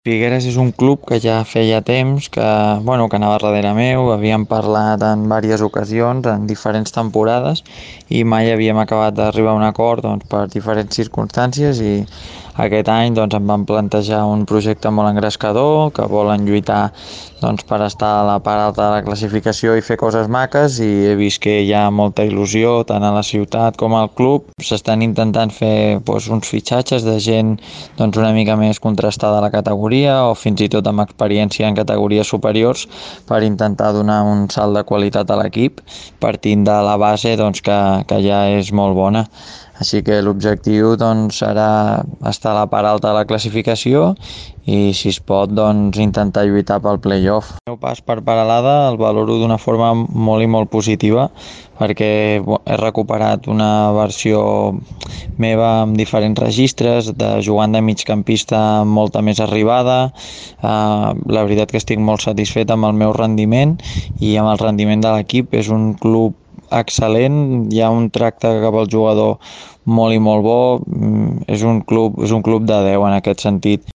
Figueres és un club que ja feia temps que anava darrere meu, havíem parlat en diverses ocasions, en diferents temporades, i mai havíem acabat d'arribar a un acord, doncs, per diferents circumstàncies, i aquest any doncs, em van plantejar un projecte molt engrescador, que volen lluitar doncs, per estar a la part alta de la classificació i fer coses maques, i he vist que hi ha molta il·lusió tant a la ciutat com al club. S'estan intentant fer doncs, uns fitxatges de gent doncs, una mica més contrastada a la categoria o fins i tot amb experiència en categories superiors per intentar donar un salt de qualitat a l'equip partint de la base doncs, que ja és molt bona. Així que l'objectiu doncs, serà estar a la part alta de la classificació i, si es pot, doncs, intentar lluitar pel play-off. El meu pas per Peralada el valoro d'una forma molt i molt positiva perquè he recuperat una versió meva amb diferents registres, de jugant de migcampista amb molta més arribada. La veritat que estic molt satisfet amb el meu rendiment i amb el rendiment de l'equip. És un club excel·lent, hi ha un tracte cap al jugador molt i molt bo. És un club de 10 en aquest sentit.